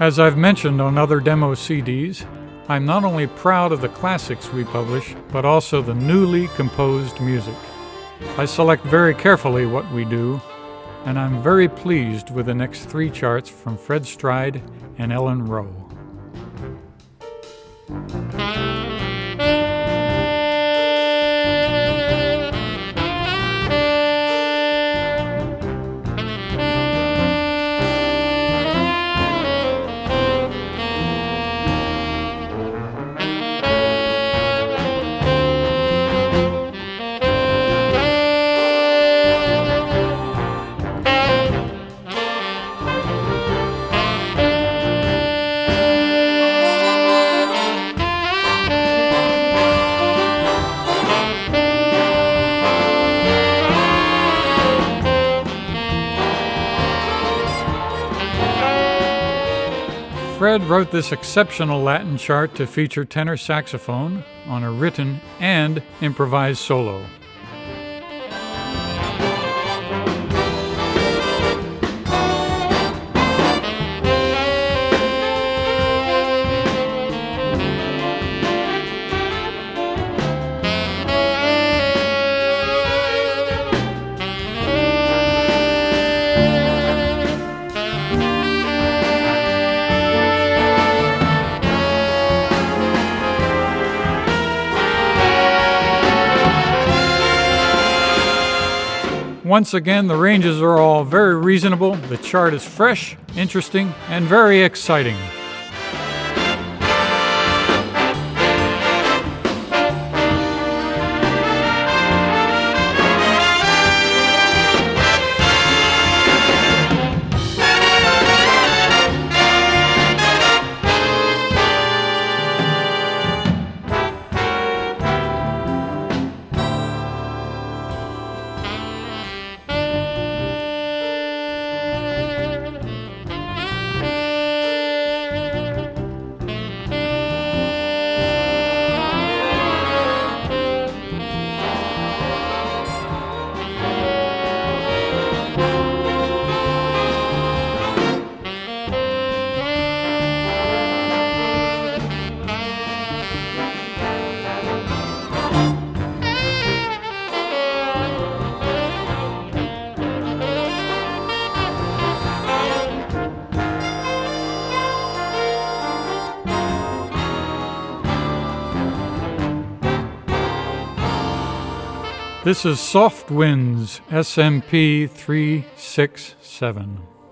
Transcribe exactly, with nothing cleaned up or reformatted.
As I've mentioned on other demo C Ds, I'm not only proud of the classics we publish, but also the newly composed music. I select very carefully what we do, and I'm very pleased with the next three charts from Fred Stride and Ellen Rowe. Fred wrote this exceptional Latin chart to feature tenor saxophone on a written and improvised solo. Once again, the ranges are all very reasonable. The chart is fresh, interesting, and very exciting. This is Soft Winds, S M P three six seven.